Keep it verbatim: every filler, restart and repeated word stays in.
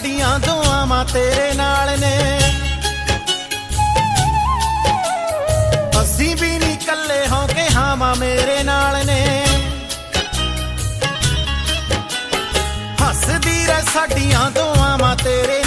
ਸਾਡੀਆਂ ਦੁਆਵਾਂ ਤੇਰੇ ਨਾਲ ਨੇ। ਅਸੀਂ ਵੀ ਨਹੀਂ ਕੱਲੇ ਹੋ ਕੇ ਹਾਵਾਂ ਮੇਰੇ ਨਾਲ ਨੇ। ਹੱਸਦੀ ਰਹਿ ਸਾਡੀਆਂ ਦੁਆਵਾਂ ਤੇਰੇ